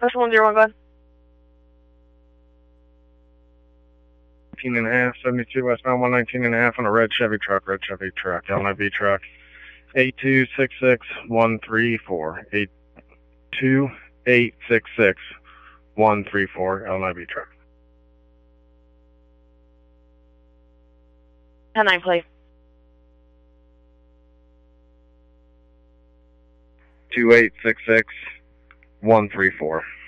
First 101, go ahead. 19.5, 72 westbound 119.5 on a red Chevy truck, LNIB truck. 8266134. 82866-134, LNIB truck. 10-9, please. 2866-134.